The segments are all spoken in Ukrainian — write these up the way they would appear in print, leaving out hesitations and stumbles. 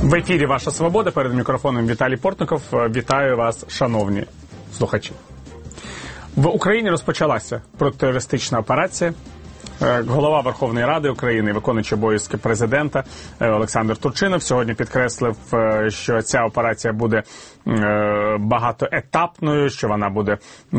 В ефірі «Ваша свобода», перед мікрофоном Віталій Портников. Вітаю вас, шановні слухачі. В Україні розпочалася протитерористична операція. Голова Верховної Ради України, виконуючий обов'язки президента Олександр Турчинов сьогодні підкреслив, що ця операція буде багатоетапною, що вона буде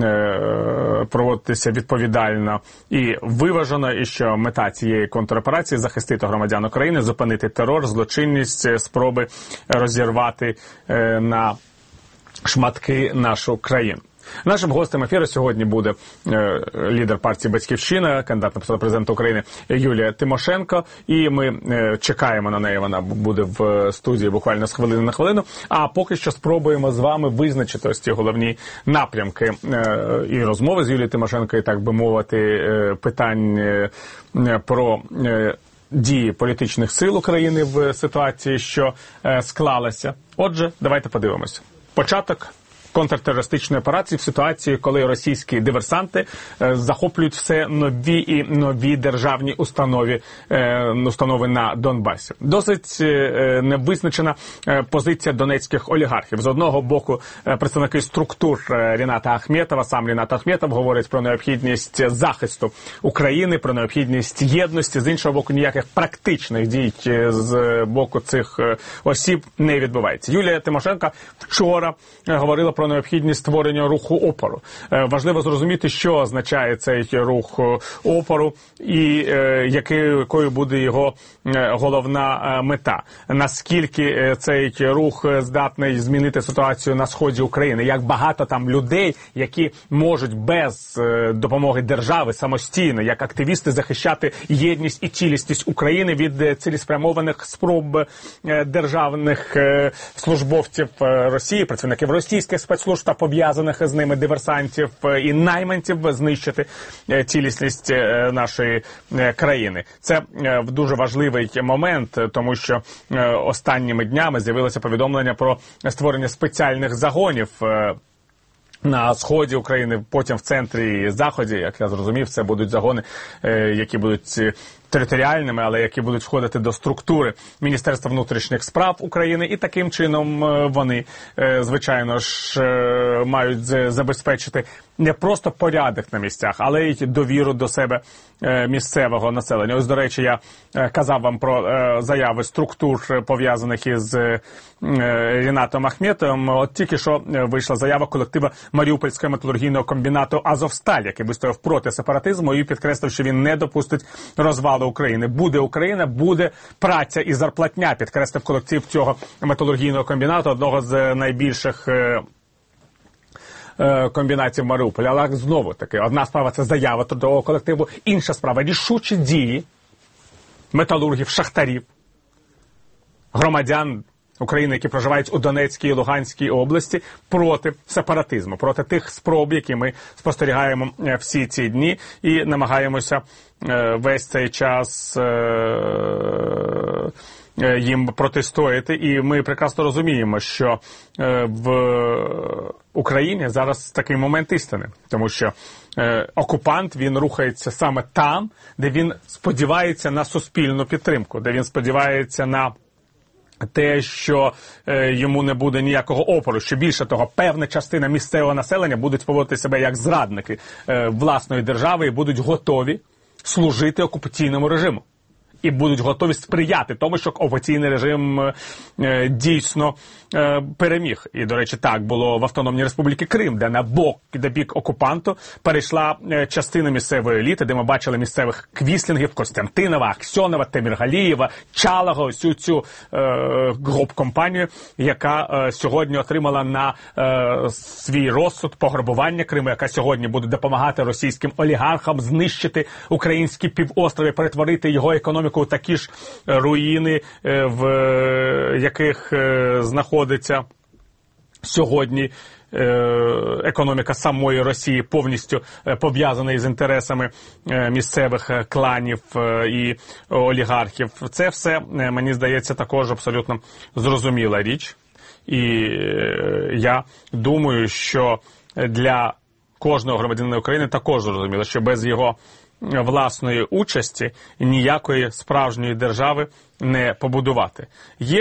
проводитися відповідально і виважено, і що мета цієї контроперації – захистити громадян України, зупинити терор, злочинність, спроби розірвати на шматки нашу країну. Нашим гостем ефіру сьогодні буде лідер партії «Батьківщина», кандидат на посаду президента України Юлія Тимошенко. І ми чекаємо на неї, вона буде в студії буквально з хвилини на хвилину. А поки що спробуємо з вами визначити ось ті головні напрямки і розмови з Юлією Тимошенко, і, так би мовити, питань про дії політичних сил України в ситуації, що склалася. Отже, давайте подивимося. Початок контртерористичної операції в ситуації, коли російські диверсанти захоплюють все нові і нові державні установи на Донбасі. Досить невизначена позиція донецьких олігархів. З одного боку, представники структур Ріната Ахметова, сам Рінат Ахметов, говорить про необхідність захисту України, про необхідність єдності. З іншого боку, ніяких практичних дій з боку цих осіб не відбувається. Юлія Тимошенко вчора говорила про необхідність створення руху опору. Важливо зрозуміти, що означає цей рух опору і якою буде його головна мета. Наскільки цей рух здатний змінити ситуацію на сході України. Як багато там людей, які можуть без допомоги держави самостійно, як активісти, захищати єдність і цілісність України від цілеспрямованих спроб державних службовців Росії, працівників російських спецслужб та пов'язаних з ними диверсантів і найманців знищити цілісність нашої країни. Це дуже важливий момент, тому що останніми днями з'явилося повідомлення про створення спеціальних загонів на сході України, потім в центрі і заході. Як я зрозумів, це будуть загони, які будуть територіальними, але які будуть входити до структури Міністерства внутрішніх справ України. І таким чином вони, звичайно ж, мають забезпечити не просто порядок на місцях, але й довіру до себе місцевого населення. Ось, до речі, я казав вам про заяви структур, пов'язаних із Рінатом Ахметовим. От тільки що вийшла заява колектива Маріупольського металургійного комбінату «Азовсталь», який вистояв проти сепаратизму і підкреслив, що він не допустить розвалу України. Буде Україна, буде праця і зарплатня, підкреслив колектив цього металургійного комбінату, одного з найбільших комбінацій Маріуполя. Але знову таки, одна справа – це заява трудового колективу, інша справа – рішучі дії металургів, шахтарів, громадян України, які проживають у Донецькій і Луганській області, проти сепаратизму, проти тих спроб, які ми спостерігаємо всі ці дні і намагаємося весь цей час їм протистояти. І ми прекрасно розуміємо, що в Україні зараз такий момент істини, тому що окупант, він рухається саме там, де він сподівається на суспільну підтримку, де він сподівається на те, що йому не буде ніякого опору, що більше того, певна частина місцевого населення будуть поводити себе як зрадники власної держави і будуть готові служити окупаційному режиму. І будуть готові сприяти тому, щоб окупаційний режим дійсно переміг. І, до речі, так було в Автономній Республіці Крим, де на бік окупанту перейшла частина місцевої еліти, де ми бачили місцевих квіслінгів Костянтинова, Аксьонова, Теміргалієва, Чалого, всю цю гоп-компанію, яка сьогодні отримала на свій розсуд пограбування Криму, яка сьогодні буде допомагати російським олігархам знищити українські півострови, перетворити його економіку у такі ж руїни, в яких знаходиться сьогодні економіка самої Росії, повністю пов'язана із інтересами місцевих кланів і олігархів. Це все, мені здається, також абсолютно зрозуміла річ. І я думаю, що для кожного громадянина України також зрозуміло, що без його власної участі ніякої справжньої держави не побудувати. Є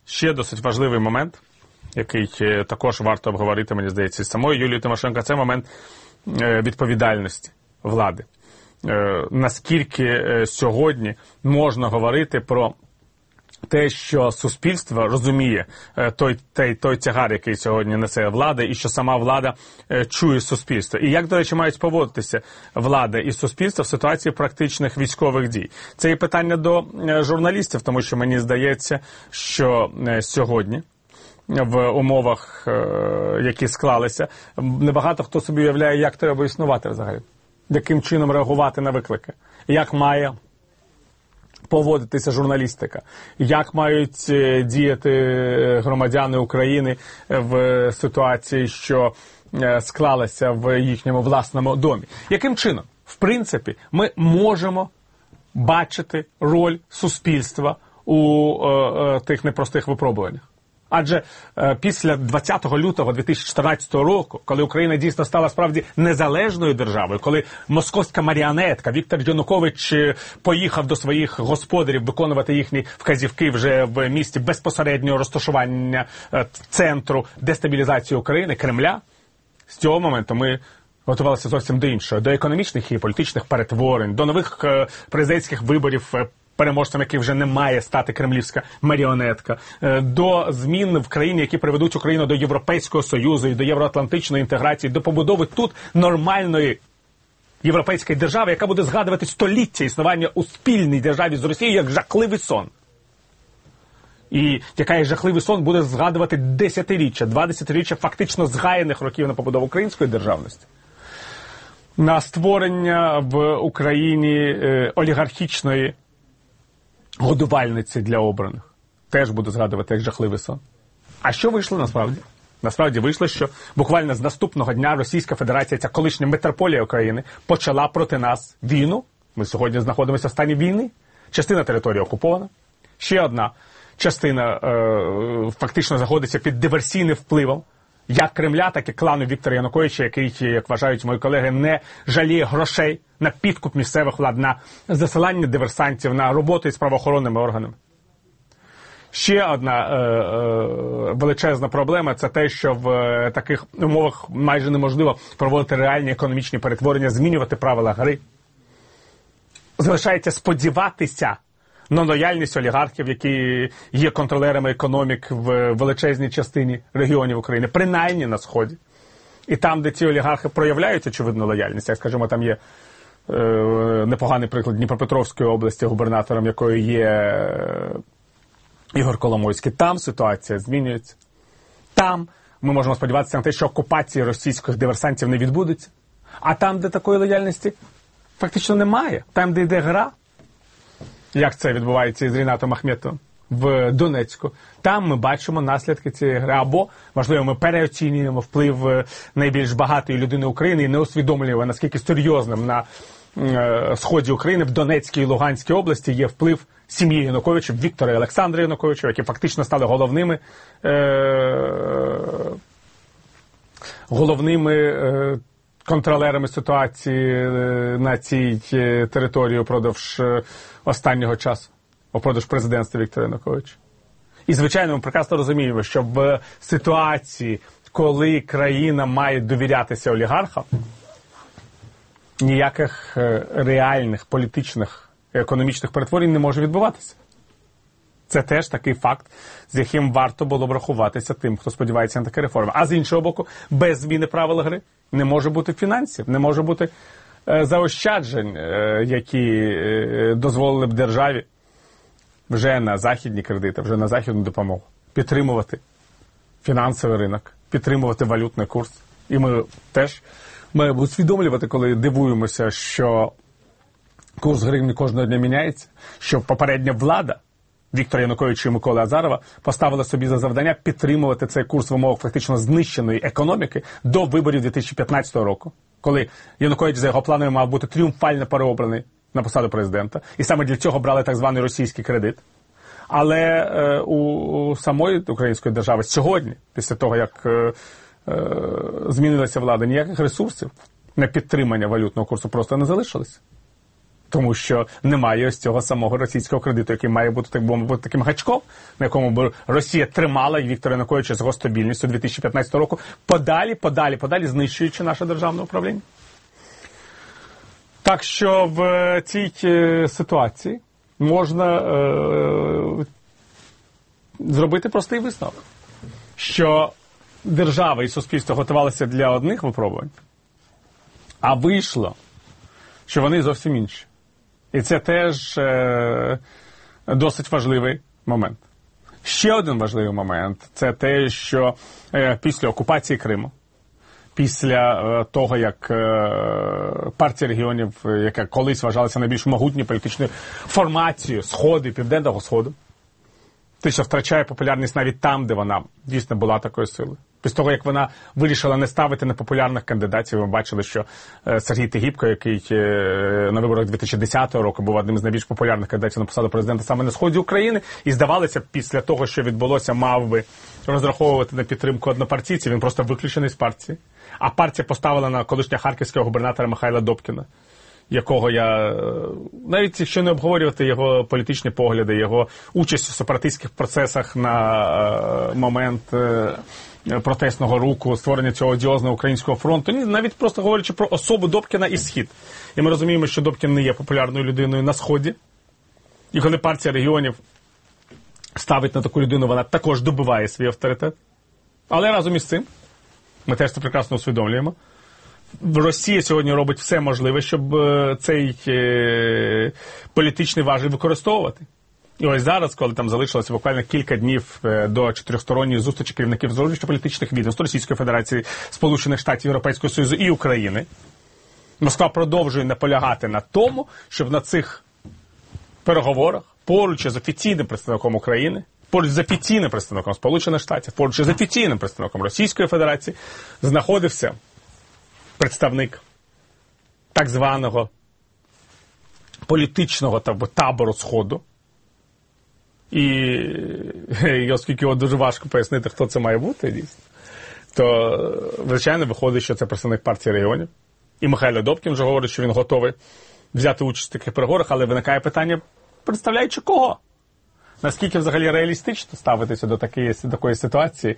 Ще досить важливий момент, який також варто обговорити, мені здається, з самою Юлією Тимошенко, це момент відповідальності влади. Наскільки сьогодні можна говорити про те, що суспільство розуміє той тягар, який сьогодні несе влада, і що сама влада чує суспільство. І як, до речі, мають поводитися влада і суспільство в ситуації практичних військових дій. Це і питання до журналістів, тому що мені здається, що сьогодні в умовах, які склалися, небагато хто собі уявляє, як треба існувати взагалі, яким чином реагувати на виклики, як має поводитися журналістика, як мають діяти громадяни України в ситуації, що склалася в їхньому власному домі. Яким чином, в принципі, ми можемо бачити роль суспільства у тих непростих випробуваннях? Адже після 20 лютого 2014 року, коли Україна дійсно стала справді незалежною державою, коли московська маріонетка Віктор Янукович поїхав до своїх господарів виконувати їхні вказівки вже в місті безпосереднього розташування центру дестабілізації України, Кремля, з цього моменту ми готувалися зовсім до іншого, до економічних і політичних перетворень, до нових президентських виборів, переможцем яких вже не має стати кремлівська маріонетка, до змін в країні, які приведуть Україну до Європейського Союзу і до євроатлантичної інтеграції, до побудови тут нормальної європейської держави, яка буде згадувати століття існування у спільній державі з Росією як жахливий сон. І яка як жахливий сон буде згадувати десятиріччя, 2 десятиріччя фактично згаяних років на побудову української державності, на створення в Україні олігархічної годувальниці для обраних. Теж буду згадувати як жахливий сон. А що вийшло насправді? Насправді вийшло, що буквально з наступного дня Російська Федерація, ця колишня метрополія України, почала проти нас війну. Ми сьогодні знаходимося в стані війни. Частина території окупована. Ще одна частина фактично знаходиться під диверсійним впливом як Кремля, так і клану Віктора Януковича, який, як вважають мої колеги, не жаліє грошей на підкуп місцевих влад, на засилання диверсантів, на роботу із правоохоронними органами. Ще одна величезна проблема – це те, що в таких умовах майже неможливо проводити реальні економічні перетворення, змінювати правила гри. Залишається сподіватися на лояльність олігархів, які є контролерами економік в величезній частині регіонів України, принаймні на Сході. І там, де ці олігархи проявляють очевидну лояльність, як, скажімо, там є непоганий приклад Дніпропетровської області, губернатором якої є Ігор Коломойський, там ситуація змінюється. Там ми можемо сподіватися на те, що окупації російських диверсантів не відбудеться. А там, де такої лояльності фактично немає, там, де йде гра, як це відбувається із Рінатом Ахметовим в Донецьку, там ми бачимо наслідки цієї гри. Або, можливо, ми переоцінюємо вплив найбільш багатої людини України і не усвідомлюємо, наскільки серйозним на сході України, в Донецькій і Луганській області є вплив сім'ї Януковичів, Віктора і Олександра Януковича, які фактично стали головними контролерами ситуації на цій території упродовж останнього часу, упродовж президентства Віктора Януковича. І, звичайно, ми прекрасно розуміємо, що в ситуації, коли країна має довірятися олігархам, ніяких реальних політичних і економічних перетворень не може відбуватися. Це теж такий факт, з яким варто було б рахуватися тим, хто сподівається на такі реформи. А з іншого боку, без зміни правил гри не може бути фінансів, не може бути заощаджень, які дозволили б державі вже на західні кредити, вже на західну допомогу підтримувати фінансовий ринок, підтримувати валютний курс. І ми теж маємо усвідомлювати, коли дивуємося, що курс гривні кожного дня міняється, що попередня влада Віктора Януковича і Миколи Азарова поставила собі за завдання підтримувати цей курс в умовах фактично знищеної економіки до виборів 2015 року, коли Янукович за його планами мав бути тріумфально переобраний на посаду президента. І саме для цього брали так званий російський кредит. Але у самої української держави сьогодні, після того, як змінилася влада, ніяких ресурсів на підтримання валютного курсу просто не залишилось. Тому що немає ось цього самого російського кредиту, який має бути, так би мовити, таким гачком, на якому б Росія тримала Віктора Януковича з його стабільністю 2015 року, подалі, знищуючи наше державне управління. Так що в цій ситуації можна зробити простий висновок, що держава і суспільство готувалися для одних випробувань, а вийшло, що вони зовсім інші. І це теж досить важливий момент. Ще один важливий момент – це те, що після окупації Криму, після того, як партія регіонів, яка колись вважалася найбільш могутньою політичною формацією Сходу і Південного Сходу, те, що втрачає популярність навіть там, де вона дійсно була такою силою. Після того, як вона вирішила не ставити непопулярних кандидатів, ми бачили, що Сергій Тігіпко, який на виборах 2010 року був одним з найбільш популярних кандидатів на посаду президента саме на сході України, і здавалося, після того, що відбулося, мав би розраховувати на підтримку однопартійців, він просто виключений з партії. А партія поставила на колишнього харківського губернатора Михайла Добкіна, якого я, навіть якщо не обговорювати його політичні погляди, його участь у сепаратистських процесах на момент протестного руху, створення цього одіозного українського фронту, навіть просто говорячи про особу Добкіна і Схід. І ми розуміємо, що Добкін не є популярною людиною на Сході. І коли партія регіонів ставить на таку людину, вона також добиває свій авторитет. Але разом із цим, ми теж це прекрасно усвідомлюємо, Росія сьогодні робить все можливе, щоб цей політичний важіль використовувати. І ось зараз, коли там залишилося буквально кілька днів до чотирьохсторонньої зустрічі керівників зовнішньополітичних відомств Російської Федерації, Сполучених Штатів, Європейського Союзу і України, Москва продовжує наполягати на тому, щоб на цих переговорах поруч з офіційним представником України, поруч з офіційним представником Сполучених Штатів, поруч з офіційним представником Російської Федерації знаходився представник так званого політичного табору Сходу. І оскільки його дуже важко пояснити, хто це має бути, дійсно, то, звичайно, виходить, що це представник партії регіонів. І Михайло Добкін вже говорить, що він готовий взяти участь в таких переговорах, але виникає питання, представляючи кого? Наскільки взагалі реалістично ставитися до такої ситуації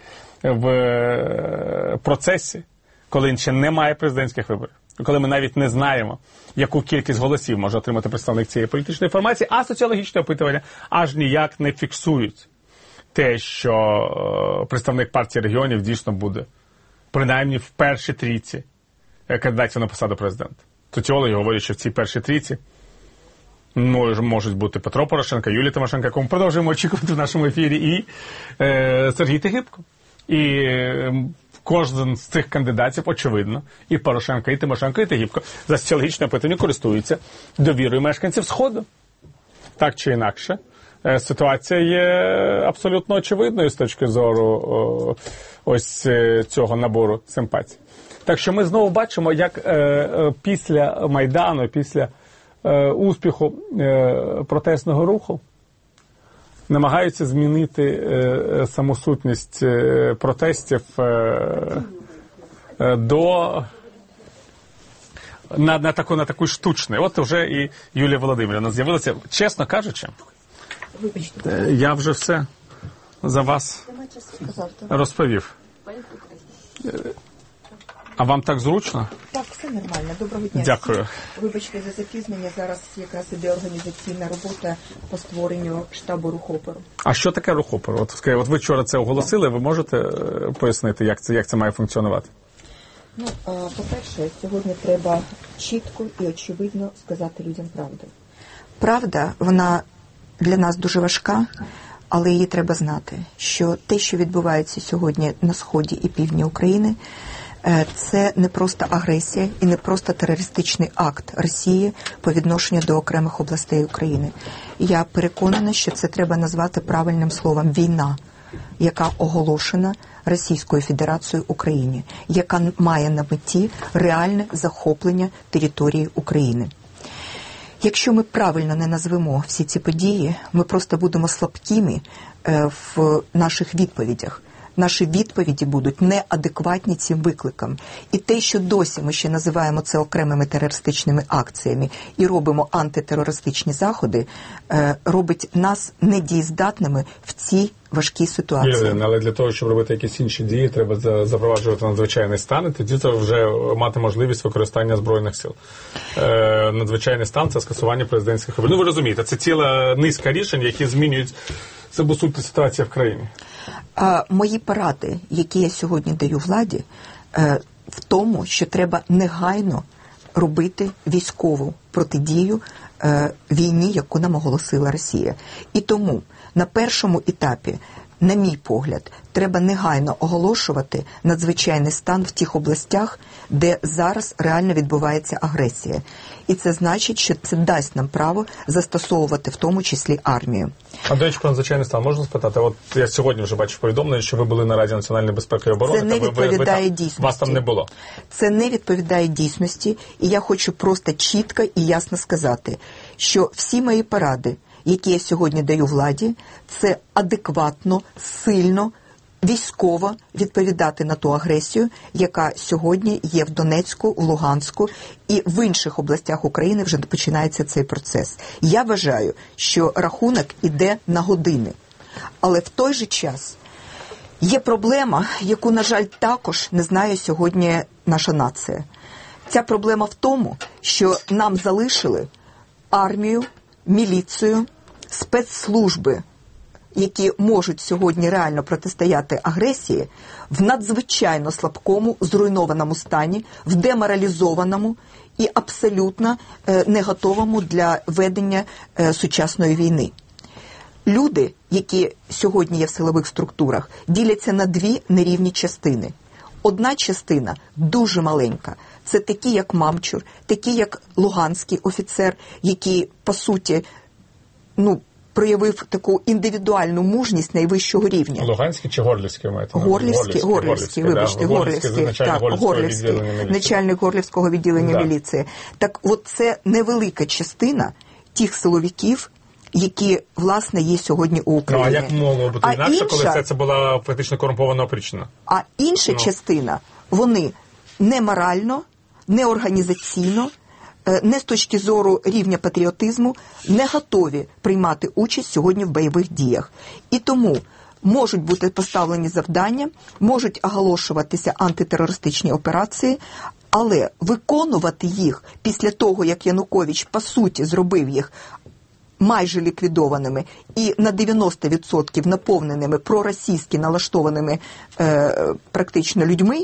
в процесі, коли ще немає президентських виборів, коли ми навіть не знаємо, яку кількість голосів може отримати представник цієї політичної формації, а соціологічне опитування аж ніяк не фіксують те, що представник партії регіонів дійсно буде, принаймні в першій трійці кандидатів на посаду президента. Соціологи говорять, що в цій першій трійці можуть бути Петро Порошенко, Юлія Тимошенко, якому продовжуємо очікувати в нашому ефірі, і Сергій Тігіпко. І кожен з цих кандидатів, очевидно, і Порошенко, і Тимошенко, і Тігіпко за соціологічне опитування користуються довірою мешканців Сходу. Так чи інакше, ситуація є абсолютно очевидною з точки зору ось цього набору симпатій. Так що ми знову бачимо, як після Майдану, після успіху протестного руху намагаються змінити саму сутність протестів на таку штучну. От вже і Юлія Володимирівна з'явилася. Чесно кажучи, я вже все за вас розповів. А вам так зручно? Так, все нормально. Доброго дня. Дякую. Вибачте за запізнення. Зараз якраз іде організаційна робота по створенню штабу Рух опору. А що таке Рух опору? От ви вчора це оголосили, ви можете пояснити, як це має функціонувати? По-перше, сьогодні треба чітко і очевидно сказати людям правду. Правда, вона для нас дуже важка, але її треба знати, що те, що відбувається сьогодні на сході і півдні України, це не просто агресія і не просто терористичний акт Росії по відношенню до окремих областей України. Я переконана, що це треба назвати правильним словом «війна», яка оголошена Російською Федерацією Україні, яка має на меті реальне захоплення території України. Якщо ми правильно не назвемо всі ці події, ми просто будемо слабкими в наших відповідях наші відповіді будуть неадекватні цим викликам. І те, що досі ми ще називаємо це окремими терористичними акціями і робимо антитерористичні заходи, робить нас недієздатними в цій важкій ситуації. Але для того, щоб робити якісь інші дії, треба запроваджувати надзвичайний стан, і тоді це вже мати можливість використання Збройних сил. Надзвичайний стан – це скасування президентських виборів. Ну, ви розумієте, це ціла низка рішень, які змінюють саму суть ситуації в країні. Мої поради, які я сьогодні даю владі, в тому, що треба негайно робити військову протидію війні, яку нам оголосила Росія. І тому на першому етапі, на мій погляд, треба негайно оголошувати надзвичайний стан в тих областях, де зараз реально відбувається агресія. І це значить, що це дасть нам право застосовувати в тому числі армію. А, до речі, про надзвичайний стан можна спитати? От я сьогодні вже бачив повідомлення, що ви були на Раді національної безпеки і оборони. Це не відповідає дійсності. Вас там не було. Це не відповідає дійсності. І я хочу просто чітко і ясно сказати, що всі мої поради, які я сьогодні даю владі, це адекватно, сильно, військово відповідати на ту агресію, яка сьогодні є в Донецьку, в Луганську і в інших областях України вже починається цей процес. Я вважаю, що рахунок іде на години. Але в той же час є проблема, яку, на жаль, також не знає сьогодні наша нація. Ця проблема в тому, що нам залишили армію, міліцію, спецслужби, які можуть сьогодні реально протистояти агресії, в надзвичайно слабкому, зруйнованому стані, в деморалізованому і абсолютно не готовому для ведення сучасної війни. Люди, які сьогодні є в силових структурах, діляться на дві нерівні частини. Одна частина дуже маленька. Це такі, як Мамчур, такі, як луганський офіцер, який, по суті, проявив таку індивідуальну мужність найвищого рівня. Луганський чи Горлівський маєте? Горлівський, вибачте, Горлівський, начальник Горлівського відділення міліції. Так от це невелика частина тих силовиків, які, власне, є сьогодні у Україні. Ну, а як могло бути інакше, коли це була фактично корумпована опричнина? А інша частина, вони не морально, не організаційно, не з точки зору рівня патріотизму, не готові приймати участь сьогодні в бойових діях. І тому можуть бути поставлені завдання, можуть оголошуватися антитерористичні операції, але виконувати їх після того, як Янукович, по суті, зробив їх майже ліквідованими і на 90% наповненими проросійськи налаштованими практично людьми,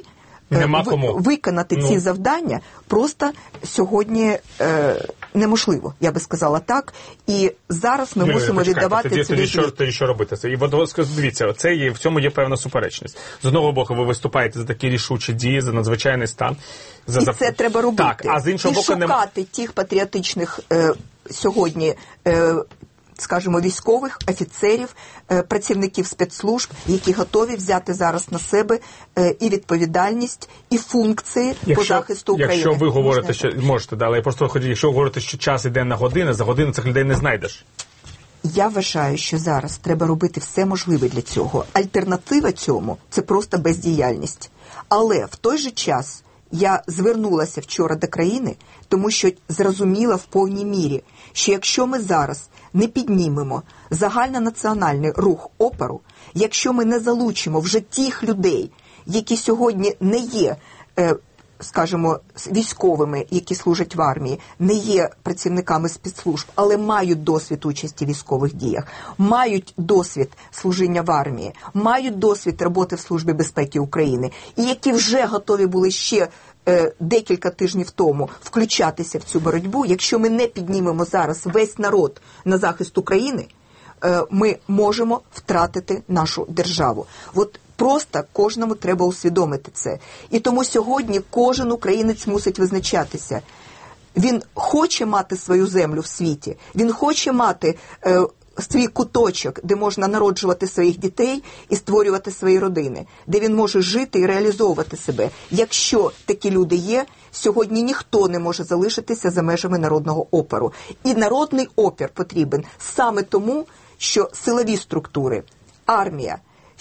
виконати ці завдання просто сьогодні неможливо, я би сказала так. І зараз ми мусимо віддавати собі тоді що робити? І дивіться, в цьому є певна суперечність. З одного боку, ви виступаєте за такі рішучі дії, за надзвичайний стан. І це треба робити. Так, а з іншого боку, шукати тих патріотичних сьогодні, скажімо, військових, офіцерів, працівників спецслужб, які готові взяти зараз на себе і відповідальність, і функції по захисту України. Якщо ви говорите, що можете, але я просто хочу, якщо ви говорите, що час іде на години, за годину цих людей не знайдеш. Я вважаю, що зараз треба робити все можливе для цього. Альтернатива цьому – це просто бездіяльність. Але в той же час я звернулася вчора до країни, тому що зрозуміла в повній мірі, що якщо ми зараз не піднімемо загальнонаціональний рух опору, якщо ми не залучимо вже тих людей, які сьогодні не є, скажімо, військовими, які служать в армії, не є працівниками спецслужб, але мають досвід участі в військових діях, мають досвід служіння в армії, мають досвід роботи в Службі безпеки України, і які вже готові були ще декілька тижнів тому включатися в цю боротьбу, якщо ми не піднімемо зараз весь народ на захист України, ми можемо втратити нашу державу. От просто кожному треба усвідомити це. І тому сьогодні кожен українець мусить визначатися. Він хоче мати свою землю в світі, він хоче мати свій куточок, де можна народжувати своїх дітей і створювати свої родини, де він може жити і реалізовувати себе. Якщо такі люди є, сьогодні ніхто не може залишитися за межами народного опору. І народний опір потрібен саме тому, що силові структури, армія,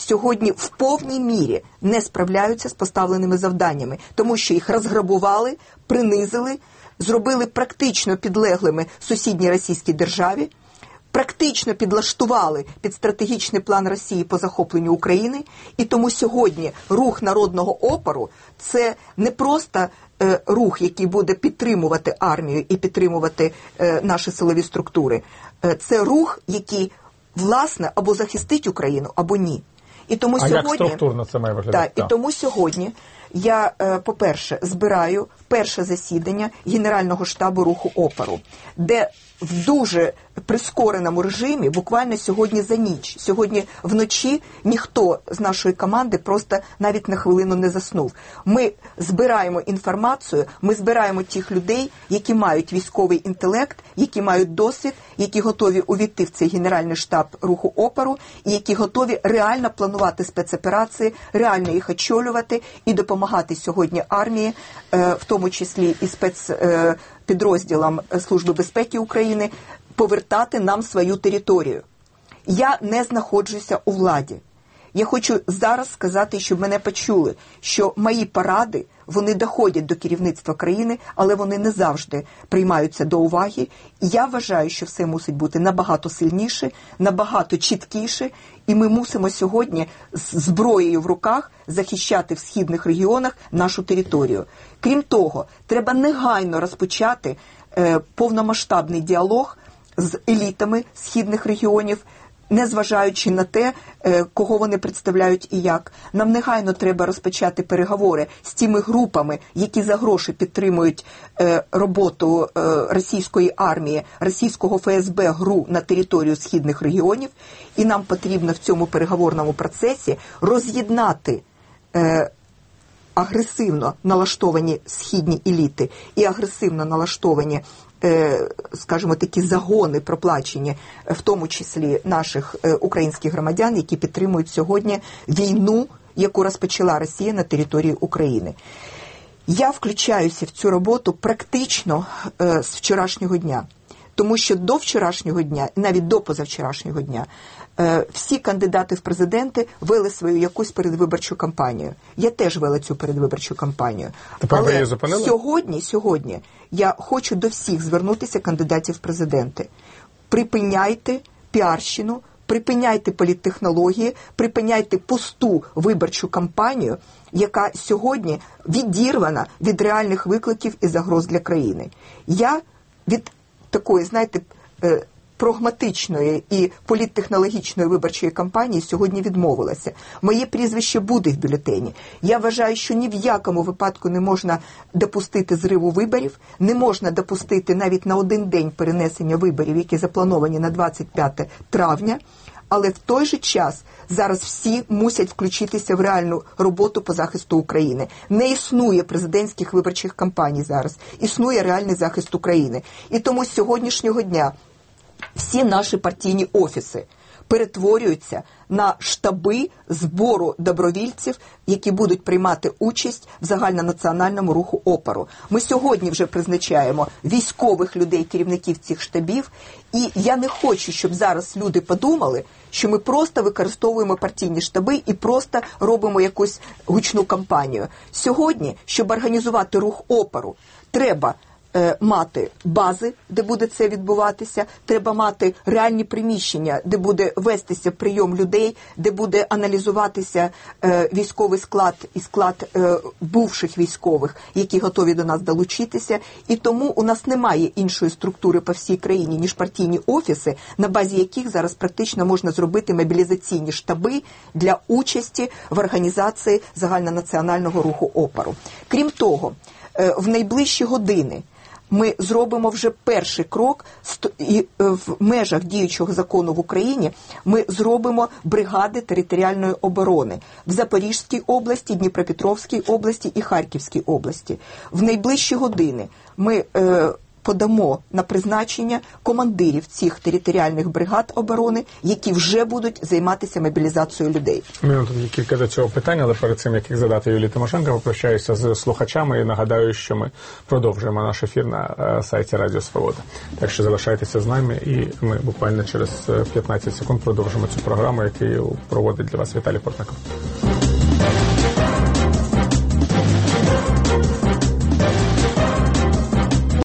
сьогодні в повній мірі не справляються з поставленими завданнями, тому що їх розграбували, принизили, зробили практично підлеглими сусідній російській державі, практично підлаштували під стратегічний план Росії по захопленню України, і тому сьогодні рух народного опору – це не просто рух, який буде підтримувати армію і підтримувати наші силові структури. Це рух, який, власне, або захистить Україну, або ні. І тому як структурно це має виглядати? Так, і тому сьогодні я, по-перше, збираю перше засідання Генерального штабу руху опору, де в дуже прискореному режимі, буквально сьогодні за ніч, сьогодні вночі ніхто з нашої команди просто навіть на хвилину не заснув. Ми збираємо інформацію, ми збираємо тих людей, які мають військовий інтелект, які мають досвід, які готові увійти в цей Генеральний штаб руху опору і які готові реально планувати спецоперації, реально їх очолювати і допомагати сьогодні армії, в тому числі і спецпідрозділам Служби безпеки України, повертати нам свою територію. Я не знаходжуся у владі. Я хочу зараз сказати, щоб мене почули, що мої поради, вони доходять до керівництва країни, але вони не завжди приймаються до уваги. І я вважаю, що все мусить бути набагато сильніше, набагато чіткіше, і ми мусимо сьогодні з зброєю в руках захищати в східних регіонах нашу територію. Крім того, треба негайно розпочати повномасштабний діалог з елітами східних регіонів, незважаючи на те, кого вони представляють і як. Нам негайно треба розпочати переговори з тими групами, які за гроші підтримують роботу російської армії, російського ФСБ ГРУ на територію східних регіонів. І нам потрібно в цьому переговорному процесі роз'єднати агресивно налаштовані східні еліти і агресивно налаштовані, скажімо, такі загони проплачені, в тому числі наших українських громадян, які підтримують сьогодні війну, яку розпочала Росія на території України. Я включаюся в цю роботу практично з вчорашнього дня, тому що до вчорашнього дня, і навіть до позавчорашнього дня, всі кандидати в президенти вели свою якусь передвиборчу кампанію. Я теж вела цю передвиборчу кампанію. Тепер ви її зупинили? Сьогодні я хочу до всіх звернутися кандидатів в президенти. Припиняйте піарщину, припиняйте політтехнології, припиняйте пусту виборчу кампанію, яка сьогодні відірвана від реальних викликів і загроз для країни. Я від такої, знаєте, прагматичної і політтехнологічної виборчої кампанії сьогодні відмовилася. Моє прізвище буде в бюлетені. Я вважаю, що ні в якому випадку не можна допустити зриву виборів, не можна допустити навіть на один день перенесення виборів, які заплановані на 25 травня, але в той же час зараз всі мусять включитися в реальну роботу по захисту України. Не існує президентських виборчих кампаній зараз, існує реальний захист України. І тому з сьогоднішнього дня всі наші партійні офіси перетворюються на штаби збору добровільців, які будуть приймати участь в загальнонаціональному руху опору. Ми сьогодні вже призначаємо військових людей, керівників цих штабів, і я не хочу, щоб зараз люди подумали, що ми просто використовуємо партійні штаби і просто робимо якусь гучну кампанію. Сьогодні, щоб організувати рух опору, треба мати бази, де буде це відбуватися, треба мати реальні приміщення, де буде вестися прийом людей, де буде аналізуватися військовий склад і склад бувших військових, які готові до нас долучитися. І тому у нас немає іншої структури по всій країні, ніж партійні офіси, на базі яких зараз практично можна зробити мобілізаційні штаби для участі в організації загальнонаціонального руху опору. Крім того, в найближчі години ми зробимо вже перший крок, і в межах діючого закону в Україні ми зробимо бригади територіальної оборони в Запорізькій області, Дніпропетровській області і Харківській області. В найближчі години ми подамо на призначення командирів цих територіальних бригад оборони, які вже будуть займатися мобілізацією людей. У мене тут є кілька до цього питань, але перед цим, як їх задати Юлії Тимошенко, попрощаюся з слухачами і нагадаю, що ми продовжуємо наш ефір на сайті Радіо Свобода. Так що залишайтеся з нами, і ми буквально через 15 секунд продовжимо цю програму, яку проводить для вас Віталій Портников.